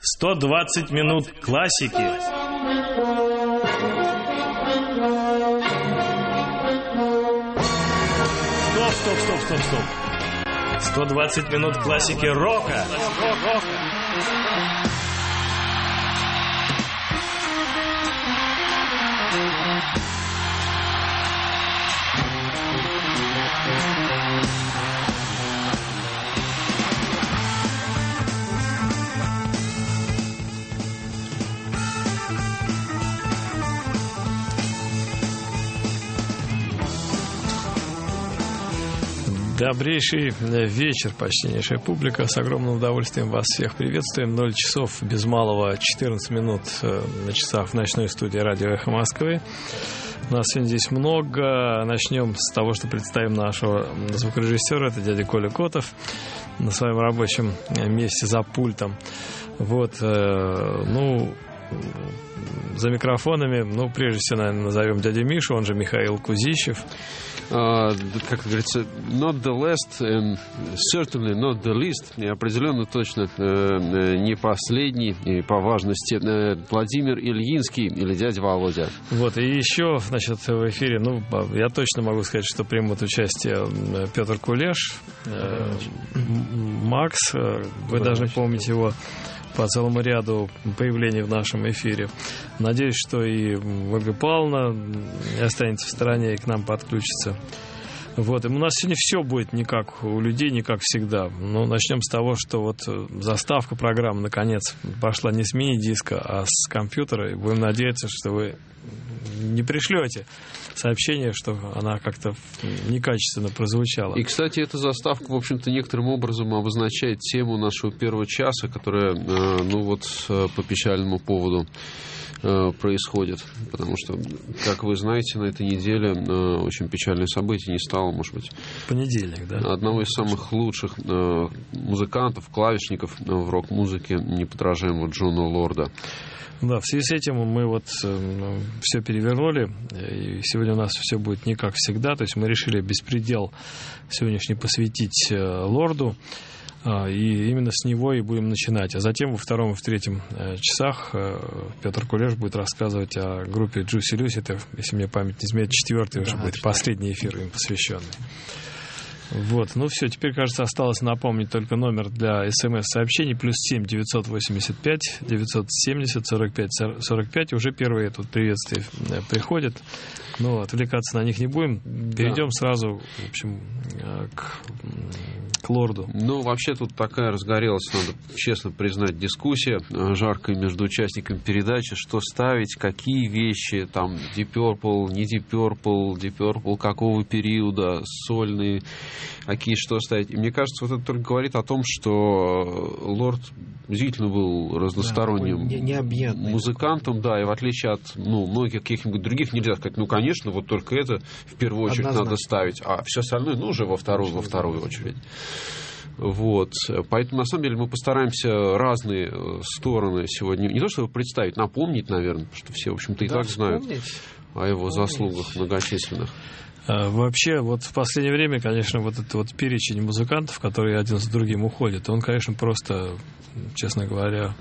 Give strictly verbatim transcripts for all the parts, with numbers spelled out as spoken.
сто двадцать минут классики. Стоп, стоп, стоп, стоп, стоп. сто двадцать минут классики рока. Добрейший вечер, почтеннейшая публика. С огромным удовольствием вас всех приветствуем. ноль часов без малого четырнадцать минут на часах в ночной студии радио «Эхо Москвы». У нас сегодня здесь много. Начнем с того, что представим нашего звукорежиссера. Это дядя Коля Котов на своем рабочем месте за пультом. Вот, ну... За микрофонами, ну, прежде всего, наверное, назовем дядю Мишу, он же Михаил Кузищев. Uh, как говорится, not the last and certainly not the least, и определенно точно uh, не последний и по важности uh, Владимир Ильинский или дядя Володя. Вот, и еще, значит, в эфире, ну, я точно могу сказать, что примут участие Петр Кулеш, uh, Макс, uh, вы должны помнить его по целому ряду появлений в нашем эфире. Надеюсь, что и Ольга Павловна не останется в стороне и к нам подключится. Вот. И у нас сегодня все будет не как у людей, не как всегда. Но начнем с того, что вот заставка программы наконец пошла не с мини-диска, а с компьютера. И будем надеяться, что вы не пришлете сообщение, что она как-то некачественно прозвучала. И, кстати, эта заставка, в общем-то, некоторым образом обозначает тему нашего первого часа, которая, ну вот, по печальному поводу происходит. Потому что, как вы знаете, на этой неделе очень печальное событие не стало, может быть... Понедельник, да? Одного из самых лучших музыкантов, клавишников в рок-музыке, неподражаемого Джона Лорда. Да, в связи с этим мы вот э, все перевернули, и сегодня у нас все будет не как всегда, то есть мы решили беспредел сегодняшний посвятить э, Лорду, э, и именно с него и будем начинать. А затем во втором и в третьем э, часах э, Петр Кулеш будет рассказывать о группе Juicy Lucy, это, если мне память не изменяет, четвертый уже да, будет, последний эфир им посвященный. Вот, ну все, теперь, кажется, осталось напомнить только номер для смс-сообщений, плюс семь девятьсот восемьдесят пять девятьсот семьдесят сорок пять сорок пять, уже первые тут приветствия приходят, но отвлекаться на них не будем, перейдем да. сразу, в общем, к, к Лорду. Ну, вообще тут такая разгорелась, надо честно признать, дискуссия жаркая между участниками передачи, что ставить, какие вещи, там, Deep Purple, не Deep Purple, Deep Purple какого периода, сольные, какие что ставить. И мне кажется, вот это только говорит о том, что Лорд действительно был разносторонним да, не, музыкантом, да, и в отличие от ну, многих каких-нибудь других, нельзя сказать, ну, конечно, вот только это в первую очередь Однозначно. Надо ставить, а все остальное, ну, уже во вторую, во вторую очередь. Вот. Поэтому, на самом деле, мы постараемся разные стороны сегодня, не то чтобы представить, напомнить, наверное, что все, в общем-то, и да, так знают о его вспомнить. Заслугах многочисленных. Вообще, вот в последнее время, конечно, вот этот вот перечень музыкантов, которые один за другим уходят, он, конечно, просто, честно говоря,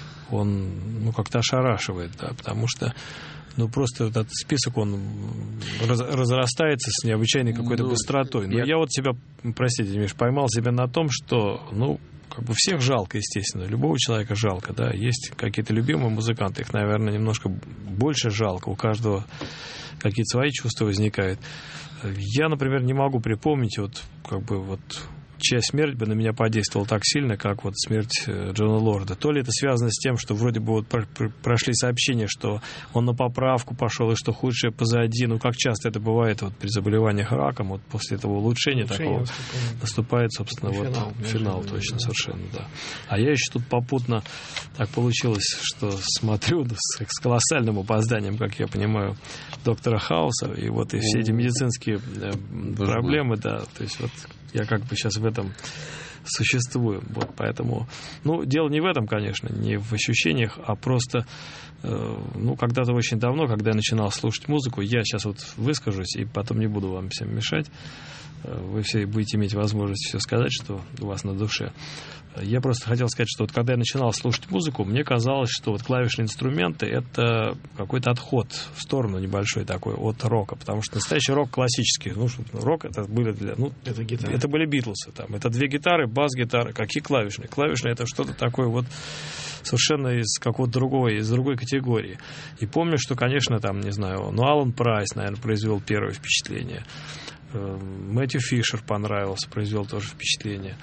он, ну, как-то ошарашивает, да, потому что, ну, просто этот список, он раз, разрастается с необычайной какой-то ну, быстротой. Но я... я вот себя, простите, Миш, поймал себя на том, что, ну, как бы всех жалко, естественно, любого человека жалко, да, есть какие-то любимые музыканты, их, наверное, немножко больше жалко, у каждого какие-то свои чувства возникают. Я, например, не могу припомнить, вот, как бы, вот, чья смерть бы на меня подействовала так сильно, как вот смерть Джона Лорда. То ли это связано с тем, что вроде бы вот прошли сообщения, что он на поправку пошел и что худшее позади. Ну, как часто это бывает вот при заболеваниях раком, вот после этого улучшения, улучшение такого наступает, собственно, вот финал, финал точно, да. Совершенно, да. А я еще тут попутно так получилось, что смотрю с, с колоссальным опозданием, как я понимаю, доктора Хауса, и вот и все эти медицинские проблемы, да, то есть вот я как бы сейчас в этом существуем. Вот, поэтому, ну, дело не в этом, конечно, не в ощущениях, а просто, э, ну, когда-то очень давно, когда я начинал слушать музыку, я сейчас вот выскажусь и потом не буду вам всем мешать, вы все будете иметь возможность все сказать, что у вас на душе. Я просто хотел сказать, что вот когда я начинал слушать музыку, мне казалось, что вот клавишные инструменты — это какой-то отход в сторону небольшой такой от рока, потому что настоящий рок классический, ну, рок это были для, ну, это, это были Битлсы, там, это две гитары, бас-гитары, какие клавишные? Клавишные — это что-то такое вот совершенно из какого-то другого, из другой категории. И помню, что, конечно, там, не знаю, ну, Алан Прайс, наверное, произвел первое впечатление. Мэтью Фишер понравился, произвел тоже впечатление.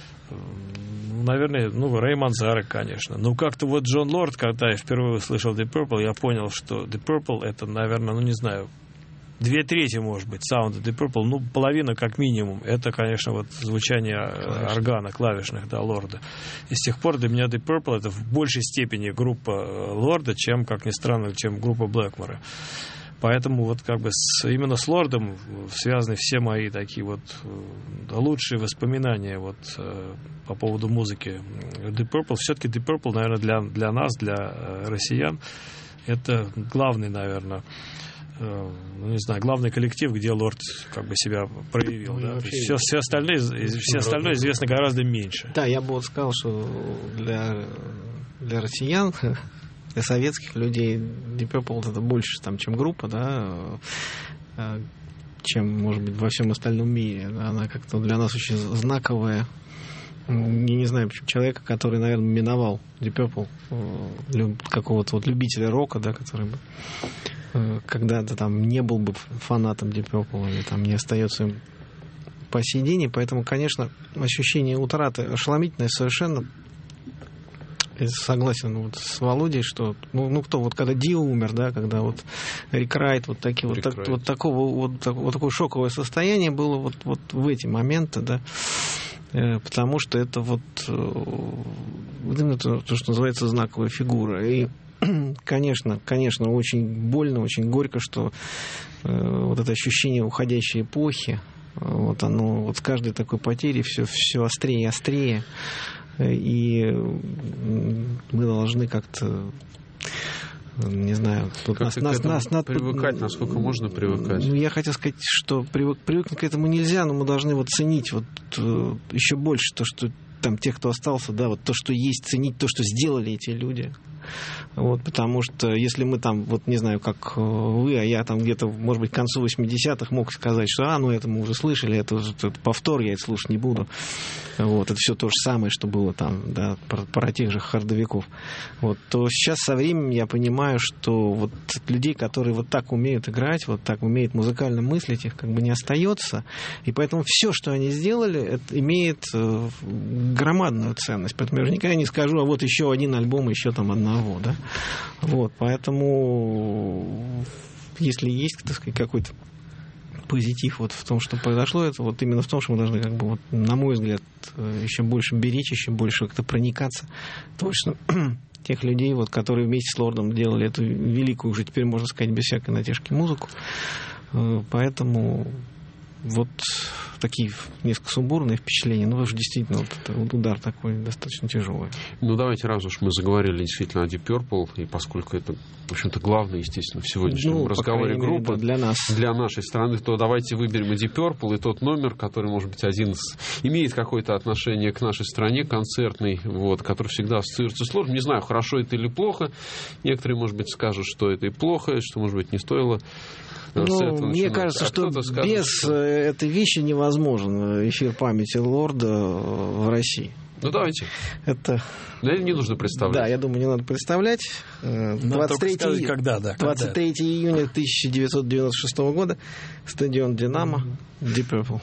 Наверное, ну, Рэй Манзарек, конечно. Но как-то вот Джон Лорд, когда я впервые услышал Deep Purple, я понял, что Deep Purple — это, наверное, ну, не знаю, две трети, может быть, саунда Deep Purple, ну, половина как минимум. Это, конечно, вот звучание Клавиш. органа клавишных, да, Лорда. И с тех пор для меня Deep Purple — это в большей степени группа Лорда, чем, как ни странно, чем группа Блэкмора. Поэтому вот как бы с, именно с Лордом связаны все мои такие вот лучшие воспоминания вот по поводу музыки. Deep Purple, все-таки Deep Purple, наверное, для, для нас, для россиян, это главный, наверное, ну, не знаю, главный коллектив, где Лорд как бы себя проявил. Ну, да? все, все, остальные, все остальное известно гораздо меньше. Да, я бы вот сказал, что для, для россиян, для советских людей Deep Purple это больше, там, чем группа, да, чем, может быть, во всем остальном мире. Да? Она как-то для нас очень знаковая. Я не знаю, почему человека, который, наверное, миновал Deep Purple, какого-то вот любителя рока, да, который бы когда-то там не был бы фанатом Deep Purple или там не остается им по сей день. И поэтому, конечно, ощущение утраты ошеломительное совершенно. Я согласен вот с Володей, что ну, ну кто вот когда Дио умер, да, когда вот Рик Райт, вот такие вот, так, вот такого вот, так, вот такое шоковое состояние было вот, вот в эти моменты, да, э, потому что это вот, э, вот именно то, то, что называется знаковая фигура. И конечно, конечно, очень больно, очень горько, что э, вот это ощущение уходящей эпохи, вот оно вот с каждой такой потерей все, все острее и острее. И мы должны как-то, не знаю, тут как нас, нас, нас привыкать, насколько можно привыкать. Ну, я хотел сказать, что привык, привыкнуть к этому нельзя, но мы должны вот ценить вот еще больше то, что там тех, кто остался, да, вот то, что есть, ценить то, что сделали эти люди. Вот, потому что если мы там, вот не знаю, как вы, а я там где-то, может быть, к концу восьмидесятых мог сказать, что, а, ну это мы уже слышали, это, это повтор, я это слушать не буду. Вот, это все то же самое, что было там, да, про, про тех же хардовиков. Вот, то сейчас со временем я понимаю, что вот людей, которые вот так умеют играть, вот так умеют музыкально мыслить, их как бы не остается. И поэтому все, что они сделали, это имеет э, громадную ценность. Поэтому я же никогда не скажу, а вот еще один альбом, еще там одного, да. Вот, поэтому если есть, так сказать, какой-то позитив вот в том, что произошло, это вот именно в том, что мы должны, как бы, вот, на мой взгляд, еще больше беречь, еще больше как-то проникаться творчеством тех людей, вот, которые вместе с Лордом делали эту великую, уже теперь можно сказать, без всякой натяжки музыку. Поэтому вот такие несколько сумбурные впечатления, ну, потому что действительно вот, это, вот удар такой достаточно тяжелый. Ну, давайте, раз уж мы заговорили действительно о Deep Purple, и поскольку это, в общем-то, главное, естественно, в сегодняшнем ну, разговоре группа для нас, для нашей страны, то давайте выберем и Deep Purple, и тот номер, который, может быть, один из, имеет какое-то отношение к нашей стране, концертный, вот, который всегда ассоциируется с Лордом. Не знаю, хорошо это или плохо. Некоторые, может быть, скажут, что это и плохо, что, может быть, не стоило. Ну, мне кажется, а что скажет, без что... этой вещи невозможен эфир памяти Лорда в России. Ну, давайте. Это... Наверное, не нужно представлять. Да, я думаю, не надо представлять. двадцать третьего когда, да, двадцать третьего июня тысяча девятьсот девяносто шестого года, стадион «Динамо», Deep Purple.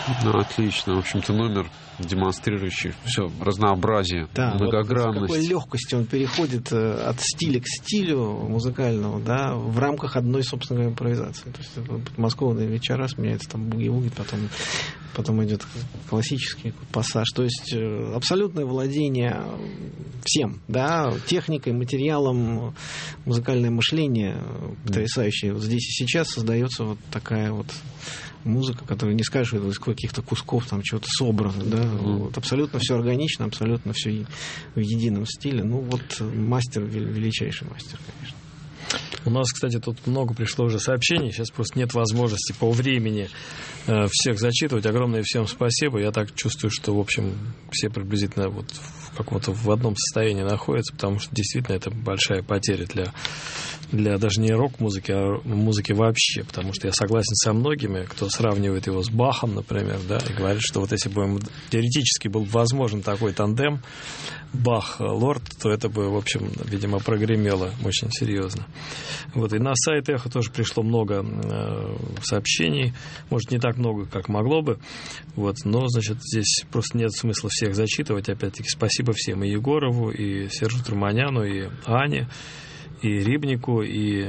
Ну, отлично. В общем-то, номер, демонстрирующий все разнообразие, да, многогранность. Вот с какой легкостью он переходит от стиля к стилю музыкального, да, в рамках одной, собственно говоря, импровизации. То есть подмосковные вечера сменяется там буги-вуги, потом, потом идет классический пассаж. То есть абсолютное владение всем, да, техникой, материалом, музыкальное мышление потрясающее. Вот здесь и сейчас создается вот такая вот музыка, которая не скажешь, что из каких-то кусков там чего-то собрано, да, mm. вот, абсолютно все органично, абсолютно все в едином стиле. Ну вот мастер, величайший мастер, конечно. У нас, кстати, тут много пришло уже сообщений, сейчас просто нет возможности по времени э, всех зачитывать. Огромное всем спасибо. Я так чувствую, что, в общем, все приблизительно вот в каком-то в одном состоянии находятся, потому что действительно это большая потеря для, для даже не рок-музыки, а музыки вообще, потому что я согласен со многими, кто сравнивает его с Бахом, например, да, и говорит, что вот если бы теоретически был возможен такой тандем Бах-Лорд, то это бы, в общем, видимо, прогремело очень серьезно. Вот, и на сайт Эхо тоже пришло много э, сообщений, может, не так много, как могло бы, вот, но, значит, здесь просто нет смысла всех зачитывать. Опять-таки, спасибо всем, и Егорову, и Сержу Турманяну, и Ане, и Рибнику, и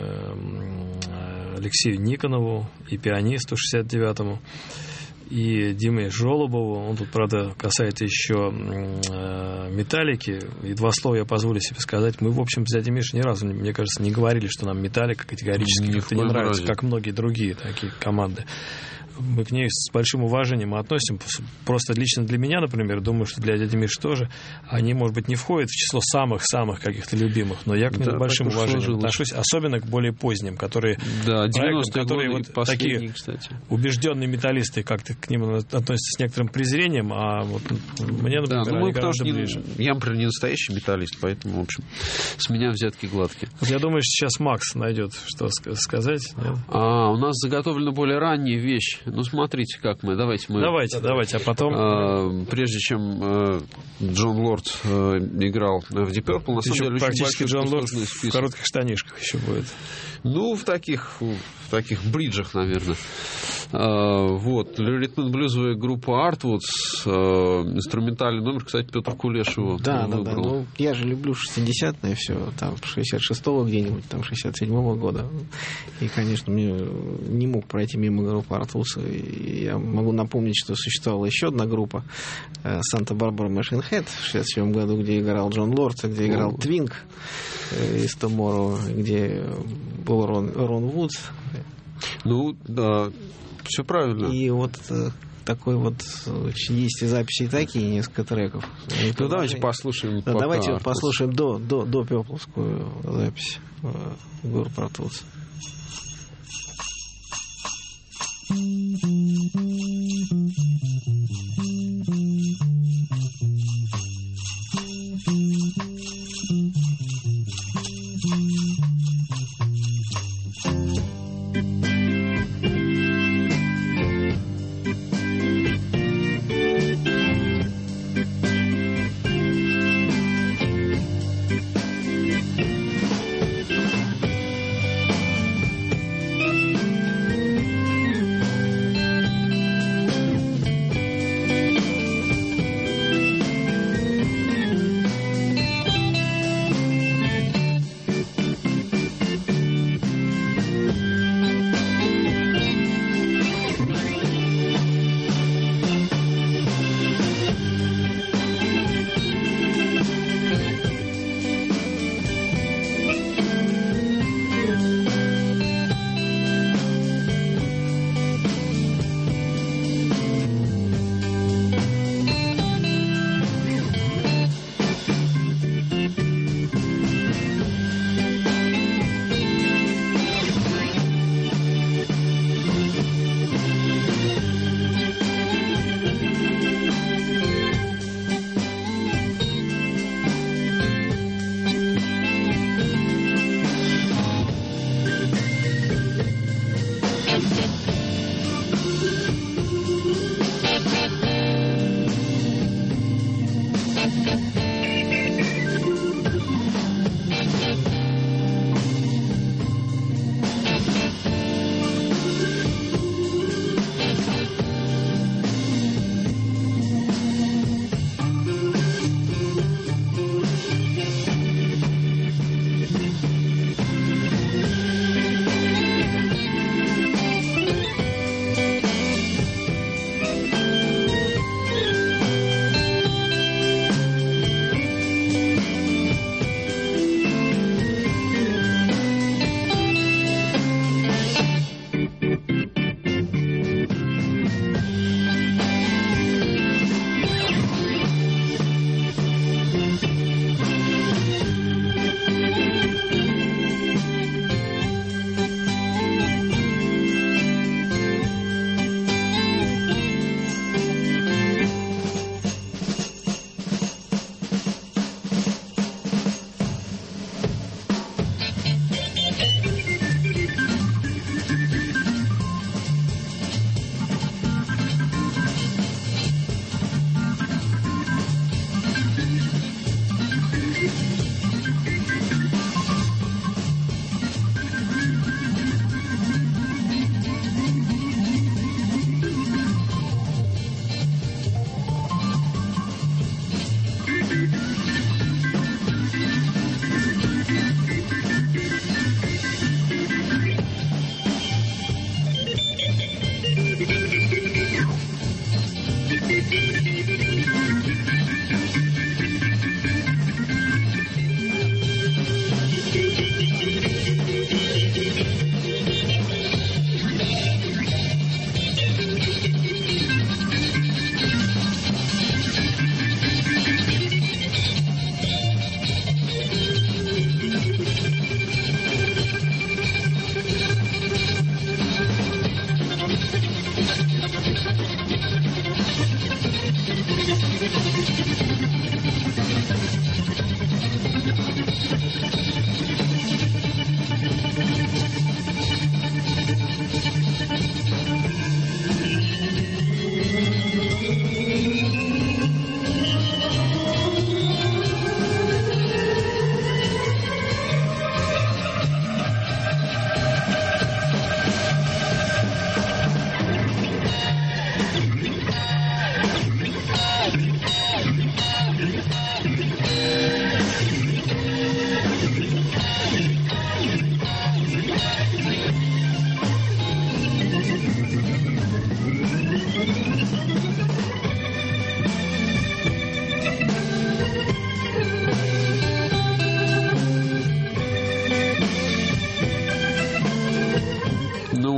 э, Алексею Никонову, и пианисту шестьдесят девятому, и Диме Жолобову. Он тут, правда, касается еще э, Металлики. И два слова я позволю себе сказать. Мы, в общем, с дядей Мишей ни разу, мне кажется, не говорили, что нам Металлика категорически как-то не нравится, как многие другие такие команды. Мы к ней с большим уважением относим. Просто лично для меня, например, думаю, что для дяди Миши тоже, они, может быть, не входят в число самых-самых каких-то любимых, но я к ним да, с большим уважением сложилось. Отношусь, особенно к более поздним, которые, да, проектам, которые вот такие кстати. Убежденные металлисты как-то к ним относятся с некоторым презрением, а вот мне, например, да, ну, они гораздо не, ближе. Я, например, не настоящий металлист, поэтому, в общем, с меня взятки гладкие. Вот я думаю, что сейчас Макс найдет, что сказать. Нет? А, у нас заготовлена более ранняя вещь. Ну, смотрите, как мы. Давайте мы... Давайте, давайте, а потом... А, прежде чем а, Джон Лорд а, играл в Deep Purple, на самом еще деле, практически очень Джон Лорд в коротких штанишках еще будет. Ну, в таких, в таких бриджах, наверное. А, вот. Ритм-н-блюзовая группа Артвудс. А, инструментальный номер, кстати, Петр Кулешев да, да, выбрал. да. Ну, я же люблю шестидесятые все, там, шестьдесят шестого где-нибудь, там, шестьдесят седьмого года. И, конечно, мне не мог пройти мимо группы Артвудс. И я могу напомнить, что существовала еще одна группа Санта-Барбара Machine Head в шестьдесят седьмом году, где играл Джон Лорд, где играл Твинг из Tomorrow, где был Рон, Рон Вудс. Ну, да, все правильно. И вот такой вот есть и записи такие, несколько треков. Ну, давайте послушаем. Да, давайте вот послушаем до, до, до Пепловскую запись группы Артвудс.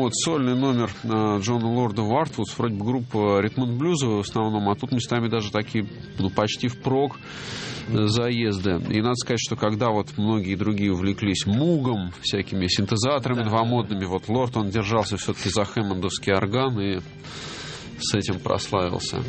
вот сольный номер Джона Лорда в Артвудс, вроде бы группа ритм-н-блюзовая в основном, а тут местами даже такие, ну, почти впрок заезды. И надо сказать, что когда вот многие другие увлеклись мугом, всякими синтезаторами новомодными, вот Лорд, он держался все-таки за хэммондовский орган и с этим прославился.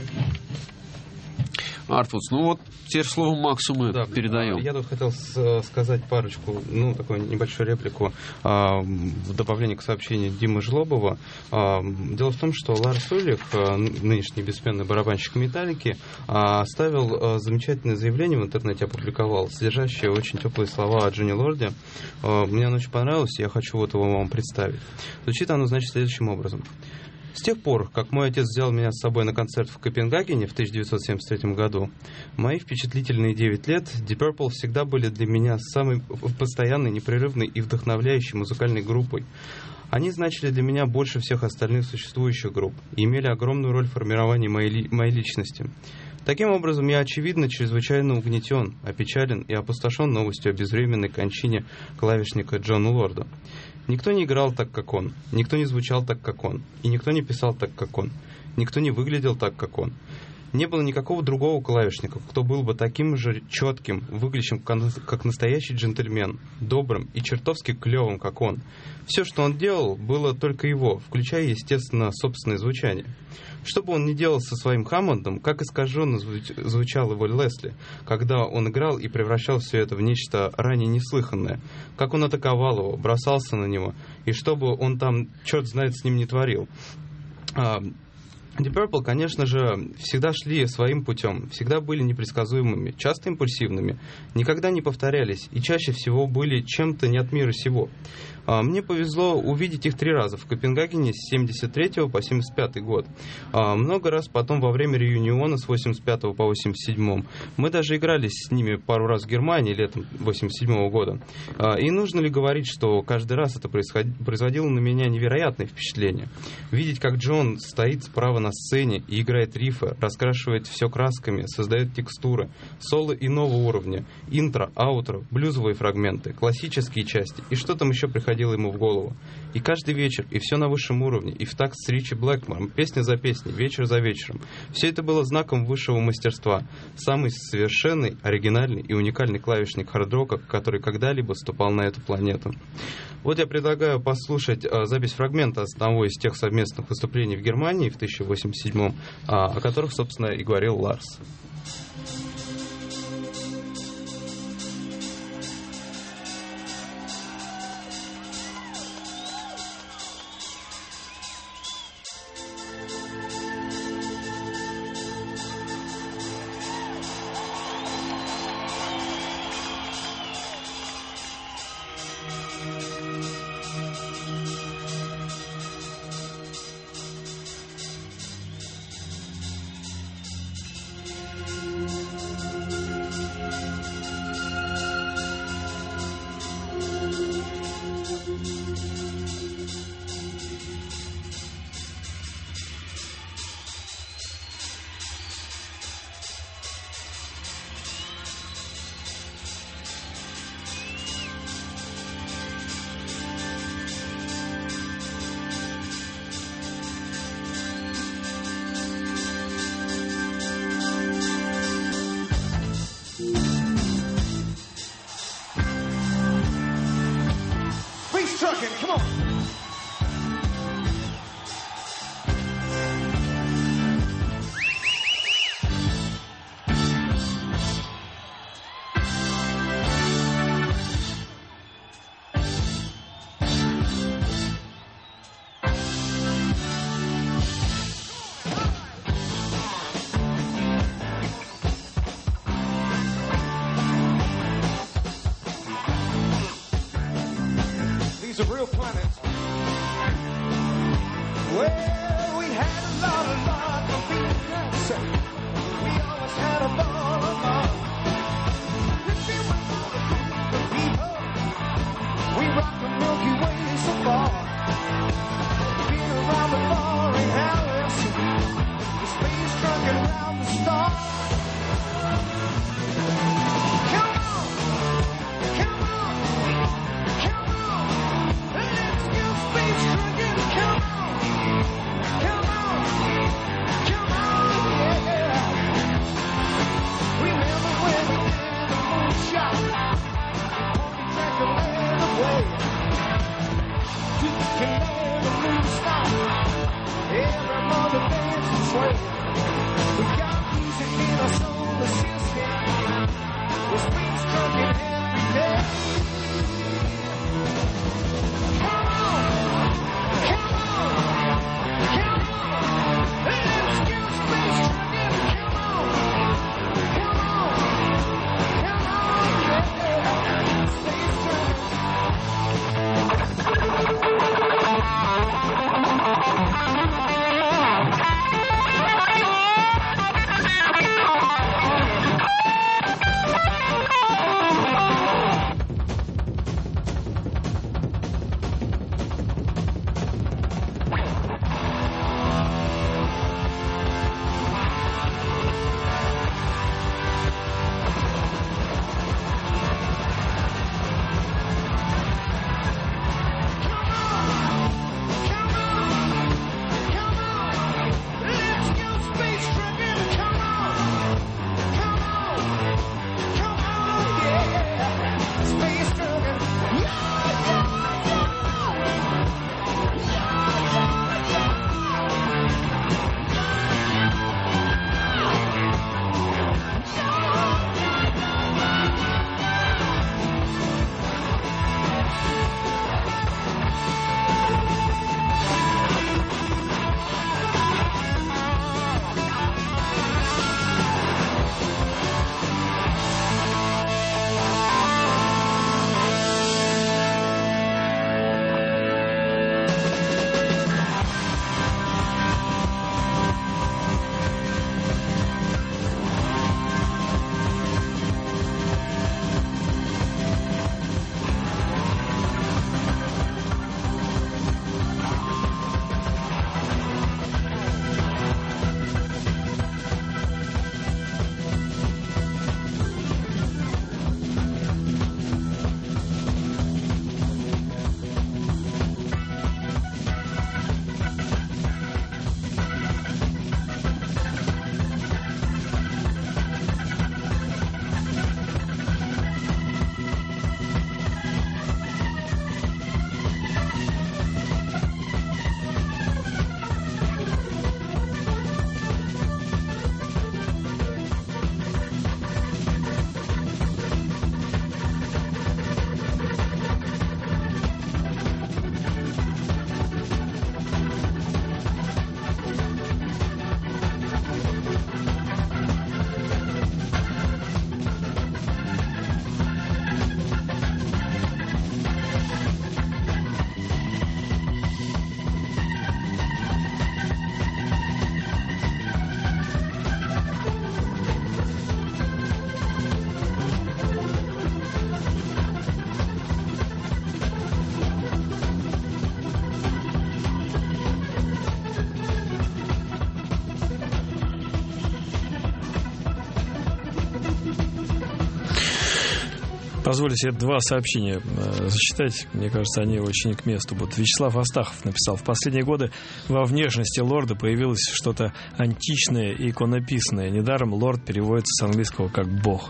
Артвудс, ну вот теперь слово Максу мы да, передаем. Я тут хотел сказать парочку, ну, такую небольшую реплику а, в добавлении к сообщению Димы Жлобова. А, дело в том, что Ларс Ульрих, нынешний бессменный барабанщик Металлики, а, оставил а, замечательное заявление в интернете, опубликовал, содержащее очень теплые слова о Джонни Лорде. А, мне оно очень понравилось, и я хочу вот его вам представить. Звучит оно, значит, следующим образом. С тех пор, как мой отец взял меня с собой на концерт в Копенгагене в тысяча девятьсот семьдесят третьем году, мои впечатлительные девять лет Deep Purple всегда были для меня самой постоянной, непрерывной и вдохновляющей музыкальной группой. Они значили для меня больше всех остальных существующих групп и имели огромную роль в формировании моей, моей личности. Таким образом, я, очевидно, чрезвычайно угнетен, опечален и опустошен новостью о безвременной кончине клавишника Джона Лорда. Никто не играл так, как он, никто не звучал так, как он, и никто не писал так, как он, никто не выглядел так, как он. Не было никакого другого клавишника, кто был бы таким же четким, выглядящим как настоящий джентльмен, добрым и чертовски клевым, как он. Все, что он делал, было только его, включая, естественно, собственное звучание. Что бы он ни делал со своим Хаммондом, как искаженно звучал его Лесли, когда он играл и превращал все это в нечто ранее неслыханное, как он атаковал его, бросался на него, и что бы он там, черт знает, с ним не творил. Deep Purple, конечно же, всегда шли своим путем, всегда были непредсказуемыми, часто импульсивными, никогда не повторялись и чаще всего были чем-то не от мира сего. Мне повезло увидеть их три раза в Копенгагене с семьдесят третьего по семьдесят пятый год. Много раз потом во время реюниона с восемьдесят пятого по восемьдесят седьмой. Мы даже играли с ними пару раз в Германии летом восемьдесят седьмого года. И нужно ли говорить, что каждый раз это производило на меня невероятное впечатление. Видеть, как Джон стоит справа на сцене и играет рифы, раскрашивает все красками, создает текстуры, соло иного уровня, интро, аутро, блюзовые фрагменты, классические части и что там еще приходило ему в голову. И каждый вечер, и все на высшем уровне, и в такт с Ричи Блэкмором, песня за песней, вечер за вечером. Все это было знаком высшего мастерства. Самый совершенный, оригинальный и уникальный клавишник хард-рока, который когда-либо ступал на эту планету. Вот я предлагаю послушать а, запись фрагмента одного из тех совместных выступлений в Германии в тысяча девятьсот восемьдесят седьмом, а, о которых, собственно, и говорил Ларс. Come on. These are real planets. Well, we had a lot of luck of being safe. We always had a ball of fun. If we were the people, we rocked the Milky Way so far. Been around the boring galaxy, the space trucking around the stars. Come on, come on, come on. Let's go space trucking, come on. sway. We got music in our solar system. We're space trucking every day. Come on, come on, come on. Let's go space trucking. Come on, come on, come on, yeah. Space trucking. Позволю себе два сообщения зачитать. Мне кажется, они очень к месту будут. Вячеслав Астахов написал: в последние годы во внешности лорда появилось что-то античное и иконописное. Недаром лорд переводится с английского как «бог».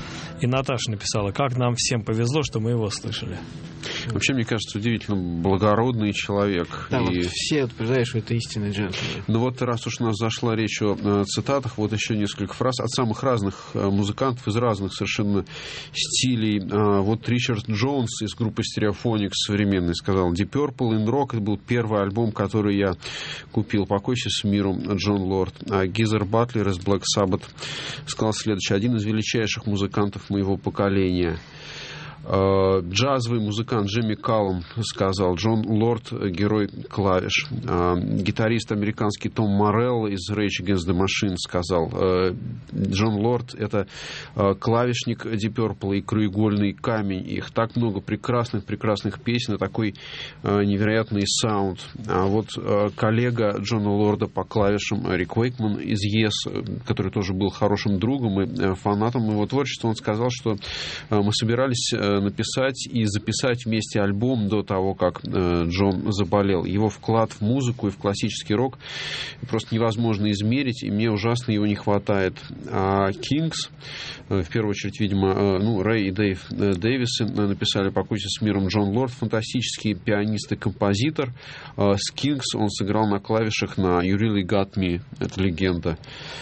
И Наташа написала: как нам всем повезло, что мы его слышали. Вообще, мне кажется, удивительно благородный человек. Да, и... вот все утверждают, что это истинный джентльмен. Ну вот, раз уж у нас зашла речь о э, цитатах, вот еще несколько фраз от самых разных э, музыкантов из разных совершенно стилей. Э, вот Ричард Джонс из группы Stereophonics современный сказал: Deep Purple in Rock — это был первый альбом, который я купил. Покойся с миром, Джон Лорд. А Гизер Батлер из Black Sabbath сказал следующее: один из величайших музыкантов моего поколения. Джазовый музыкант Джимми Каллум сказал: Джон Лорд — герой клавиш. Гитарист американский Том Морелло из Rage Against the Machine сказал: Джон Лорд — это клавишник Deep Purple и краеугольный камень. Их так много прекрасных-прекрасных песен и такой невероятный саунд. А вот коллега Джона Лорда по клавишам Рик Уэйкман из Yes, который тоже был хорошим другом и фанатом его творчества, он сказал, что мы собирались написать и записать вместе альбом до того, как Джон заболел. Его вклад в музыку и в классический рок просто невозможно измерить, и мне ужасно его не хватает. А Кингс, в первую очередь, видимо, ну, Рэй и Дэйв Дэвисы написали «Покойся с миром». Джон Лорд, фантастический пианист и композитор. С Кингс он сыграл на клавишах на «You Really Got Me». Это легенда.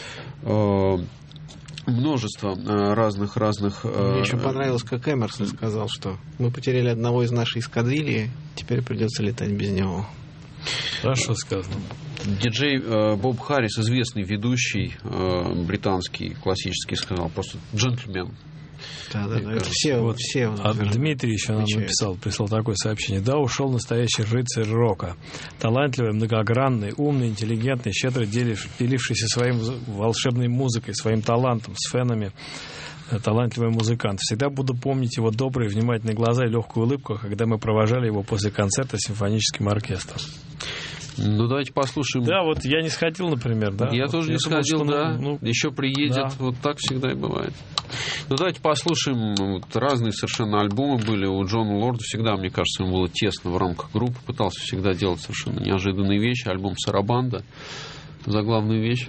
Множество разных-разных... Мне еще понравилось, как Эмерсон сказал, что мы потеряли одного из нашей эскадрильи, теперь придется летать без него. Хорошо сказано. Диджей э, Боб Харрис, известный ведущий э, британский, классический, сказал просто джентльмен. Да, да, да. Это все, вот, все. А Дмитрий еще нам написал, прислал такое сообщение. Да, ушел настоящий рыцарь рока. Талантливый, многогранный, умный, интеллигентный, щедро делившийся своим волшебной музыкой, своим талантом, с фенами. Талантливый музыкант. Всегда буду помнить его добрые, внимательные глаза и легкую улыбку, когда мы провожали его после концерта с симфоническим оркестром. Ну, давайте послушаем. Да, вот я не сходил, например, да. Я вот тоже я не думал, сходил, что, да. Ну, еще приедет. Да. Вот так всегда и бывает. Ну, давайте послушаем. Вот разные совершенно альбомы были. У Джона Лорда всегда, мне кажется, ему было тесно в рамках группы. Пытался всегда делать совершенно неожиданные вещи. Альбом «Сарабанда». Заглавная вещь.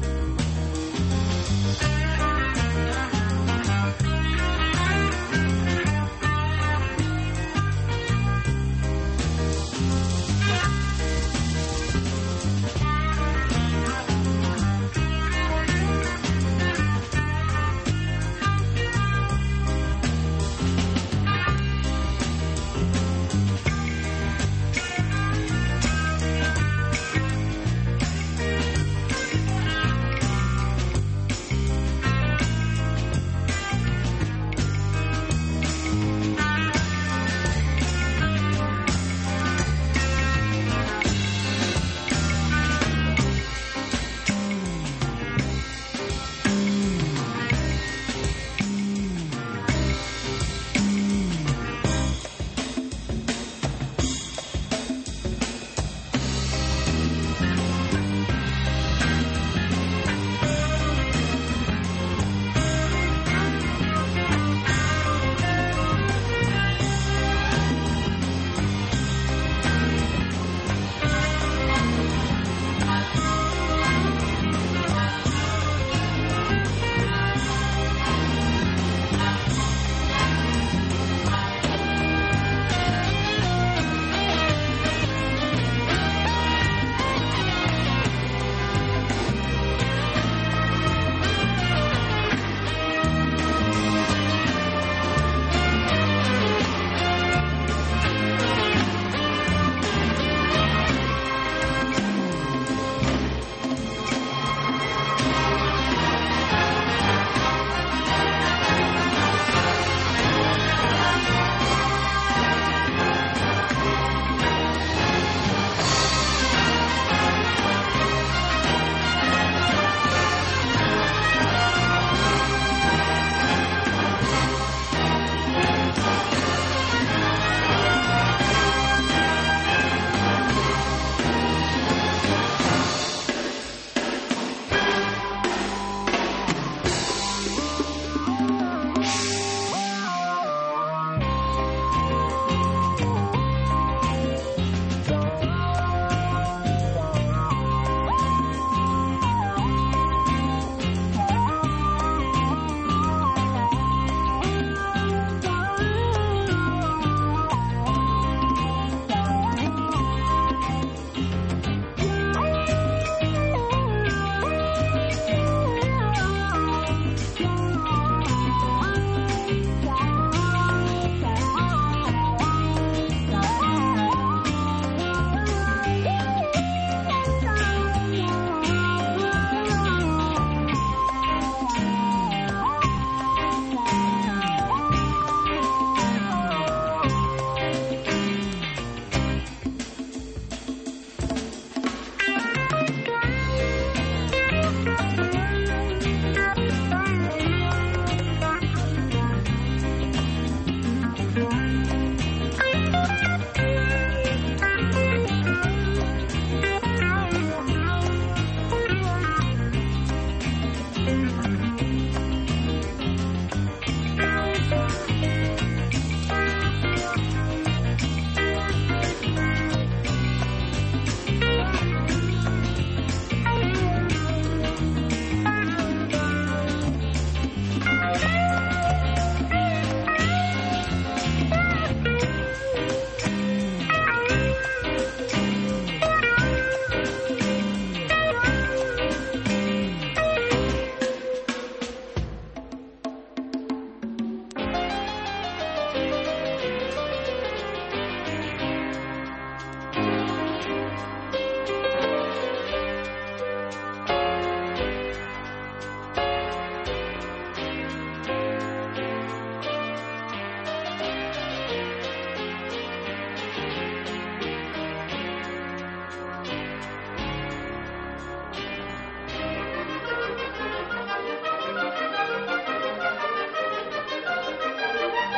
Thank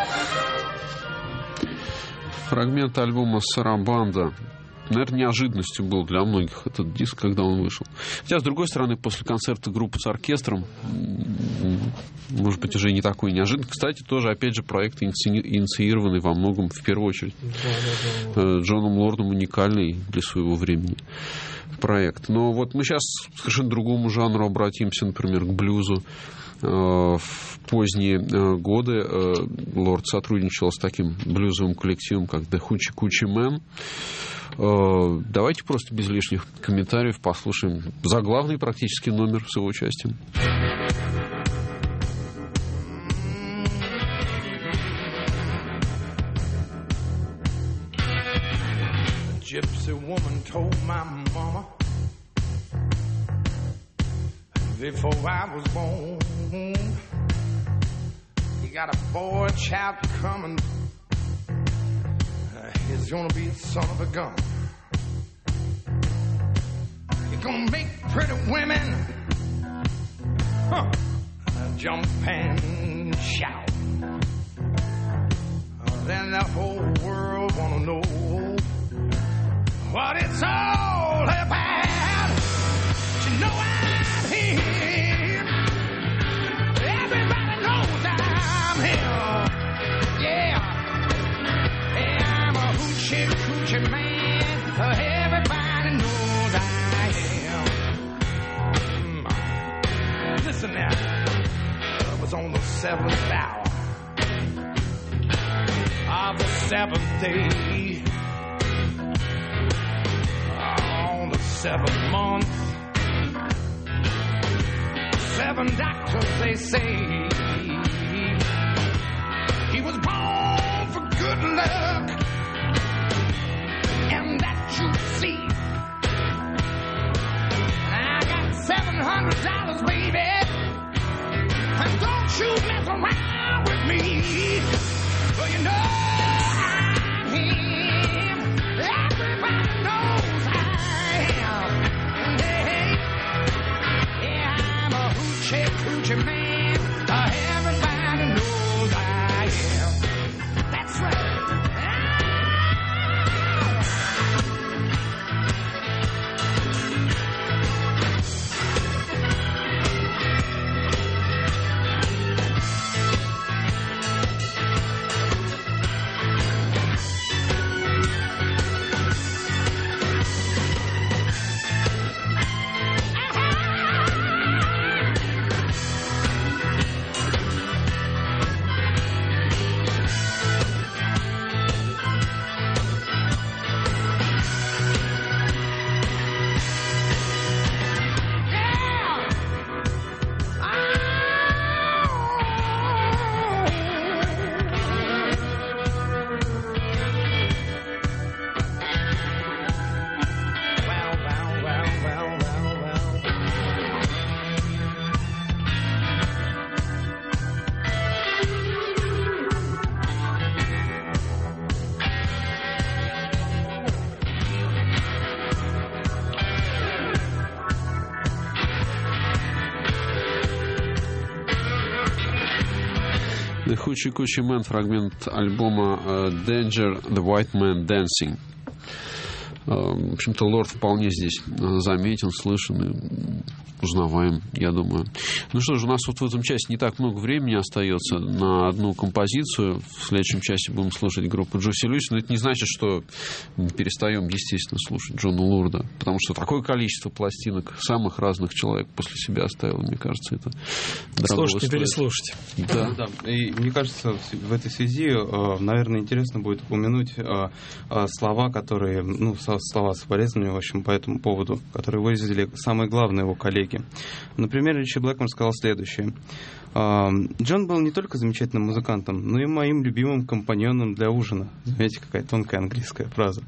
Фрагмент альбома «Сарабанда». Наверное, неожиданностью был для многих этот диск, когда он вышел. Хотя, с другой стороны, после концерта группы с оркестром, может быть, уже не такой неожиданный. Кстати, тоже, опять же, проект инициированный во многом, в первую очередь, да, да, да. Джоном Лордом, уникальный для своего времени проект. Но вот мы сейчас к совершенно другому жанру обратимся, например, к блюзу. В поздние годы Лорд сотрудничал с таким блюзовым коллективом, как The Hoochie Coochie Men. Давайте просто без лишних комментариев послушаем заглавный практически номер с его участием. Gypsy woman told my mama before I was born, you got a boy child coming, uh, he's gonna be a son of a gun. You're gonna make pretty women huh, jump and shout, uh, then the whole world wanna know what it's all about. But you know I'm here. Everybody knows I'm here. Yeah. Hey, I'm a hoochie coochie man. Everybody knows I am. Mm. Listen now. It was on the seventh hour of the seventh day. Seven months, seven doctors, they say he was born for good luck, and that you see. I got seven hundred dollars, baby, and don't you mess around with me. Well, you know I'm him. Everybody knows I'm Hoochie Coochie Man, uh, everybody knows I am. That's right. The Hoochie Coochie Men, фрагмент альбома Danger, The White Man Dancing. В общем-то, Лорд вполне здесь заметен, слышен и узнаваем, я думаю. Ну что же, у нас вот в этом часе не так много времени остается на одну композицию. В следующем часе будем слушать группу Juicy Lucy, но это не значит, что мы перестаем, естественно, слушать Джона Лорда, потому что такое количество пластинок самых разных человек после себя оставил, мне кажется, это дорого слушать и переслушать. Да. Да. И мне кажется, в этой связи, наверное, интересно будет упомянуть слова, которые, ну, слова соболезнования, в общем, по этому поводу, которые выразили самые главные его коллеги. Например, Ричи Блэкмор сказал следующее. Джон был не только замечательным музыкантом, но и моим любимым компаньоном для ужина. Знаете, какая тонкая английская фраза.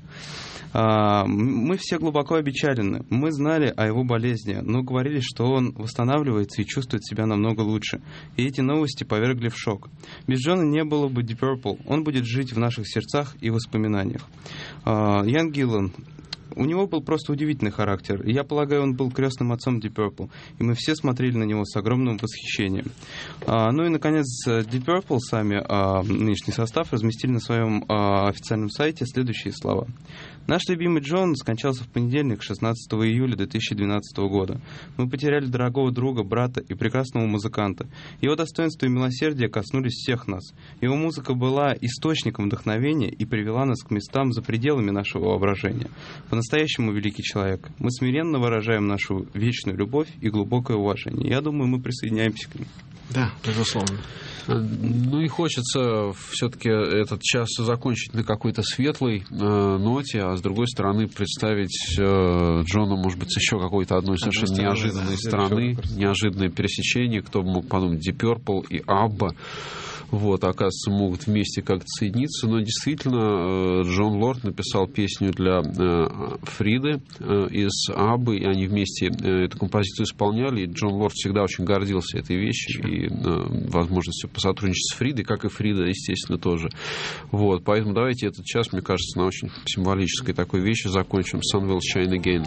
Мы все глубоко опечалены. Мы знали о его болезни, но говорили, что он восстанавливается и чувствует себя намного лучше. И эти новости повергли в шок. Без Джона не было бы Deep Purple. Он будет жить в наших сердцах и воспоминаниях. Ян Гиллан У него был просто удивительный характер. И я полагаю, он был крестным отцом Deep Purple. И мы все смотрели на него с огромным восхищением. А, ну и, наконец, Deep Purple сами, а, нынешний состав, разместили на своем а, официальном сайте следующие слова. Наш любимый Джон скончался в понедельник, шестнадцатого июля две тысячи двенадцатого года. Мы потеряли дорогого друга, брата и прекрасного музыканта. Его достоинство и милосердие коснулись всех нас. Его музыка была источником вдохновения и привела нас к местам за пределами нашего воображения. По-настоящему великий человек. Мы смиренно выражаем нашу вечную любовь и глубокое уважение. Я думаю, мы присоединяемся к ним. Да, безусловно. Ну и хочется все-таки этот час закончить на какой-то светлой э, ноте, а с другой стороны представить э, Джона, может быть, с еще какой-то одной совершенно стороны, неожиданной да, стороны, неожиданное пересечение. Кто бы мог подумать, Deep Purple и Абба. Вот, оказывается, могут вместе как-то соединиться. Но действительно, Джон Лорд написал песню для Фриды из Аббы, и они вместе эту композицию исполняли. И Джон Лорд всегда очень гордился этой вещью и возможностью посотрудничать с Фридой, как и Фрида, естественно, тоже. Вот, поэтому давайте этот час, мне кажется, на очень символической такой вещи закончим. Sun Will Shine Again.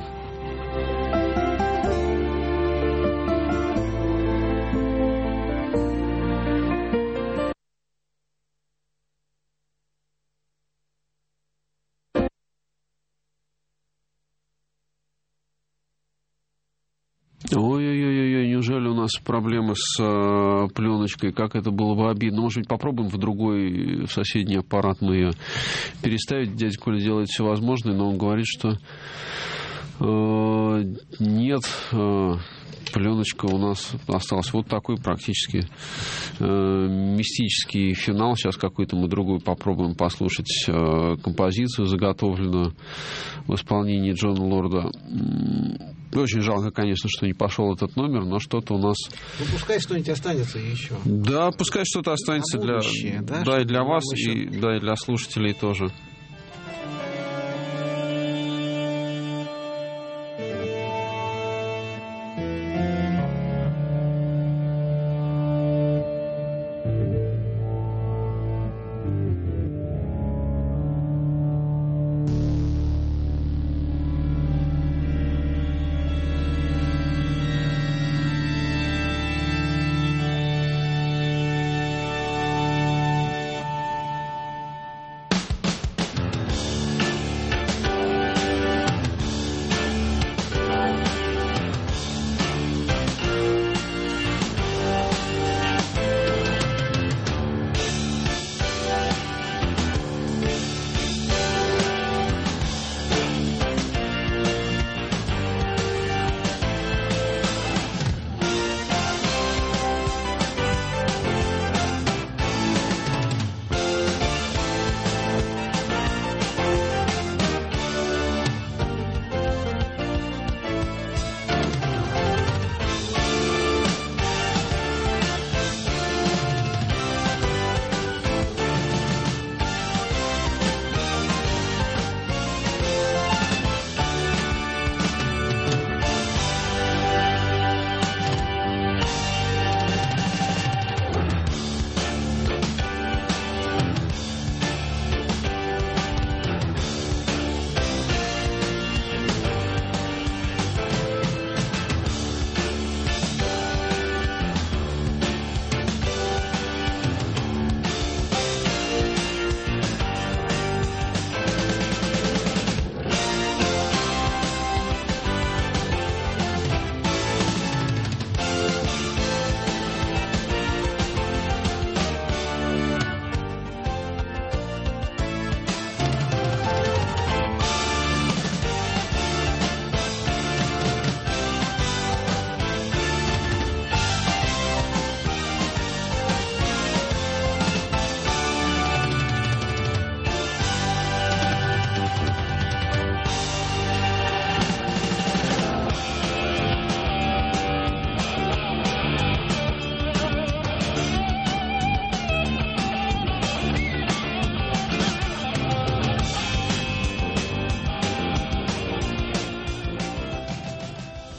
Ой-ой-ой, неужели у нас проблемы с э, пленочкой? Как это было бы обидно. Может быть, попробуем в другой, в соседний аппарат мы ее переставить. Дядя Коля делает все возможное, но он говорит, что э, нет, э, пленочка у нас осталась. Вот такой практически э, мистический финал. Сейчас какую-то мы другую попробуем послушать э, композицию, заготовленную в исполнении Джона Лорда. Очень жалко, конечно, что не пошел этот номер, но что-то у нас... Ну, пускай что-нибудь останется еще. Да, пускай что-то останется для, да, да, и для вас, и, да, и для слушателей тоже.